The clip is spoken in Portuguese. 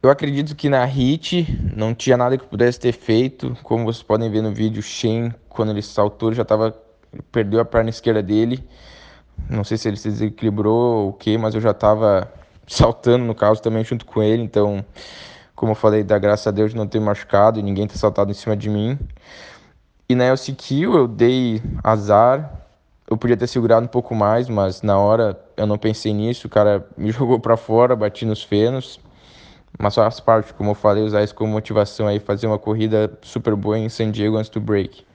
Eu acredito que na hit não tinha nada que eu pudesse ter feito. Como vocês podem ver no vídeo, o Shane, quando ele saltou, ele já tava. Perdeu a perna esquerda dele. Não sei se ele se desequilibrou ou o quê, mas eu já tava saltando no caso também junto com ele. Então, como eu falei, dá graças a Deus de não ter machucado e ninguém ter saltado em cima de mim. E na LCQ eu dei azar. Eu podia ter segurado um pouco mais, mas na hora eu não pensei nisso. O cara me jogou pra fora, bati nos fenos. Mas faz parte, como eu falei, usar isso como motivação aí, fazer uma corrida super boa em San Diego antes do break.